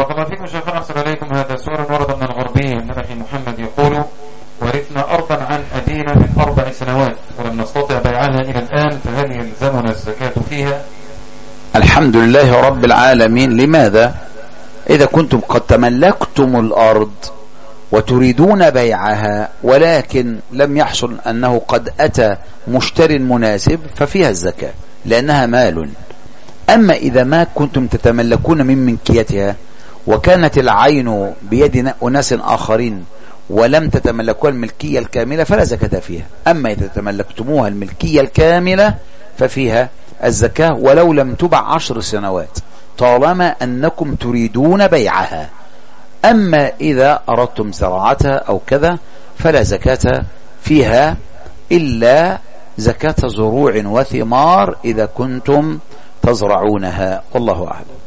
بارك الله فيكم شيخنا، أحسن إليكم. هذا سؤال ورد من الغربي من أخي محمد يقول: ورثنا أرضا عن أبينا من 4 سنوات ولم نستطع بيعها إلى الآن، فهل يلزمنا الزكاة فيها؟ الحمد لله رب العالمين. لماذا؟ إذا كنتم قد تملكتم الأرض وتريدون بيعها ولكن لم يحصل أنه قد أتى مشتر مناسب ففيها الزكاة لأنها مال. أما إذا ما كنتم تتملكون من ملكيتها وكانت العين بيد أناس آخرين ولم تتملكوا الملكية الكاملة فلا زكاة فيها. أما إذا تملكتموها الملكية الكاملة ففيها الزكاة ولو لم تبع 10 سنوات طالما أنكم تريدون بيعها. أما إذا أردتم زراعتها أو كذا فلا زكاة فيها إلا زكاة زروع وثمار إذا كنتم تزرعونها، والله أعلم.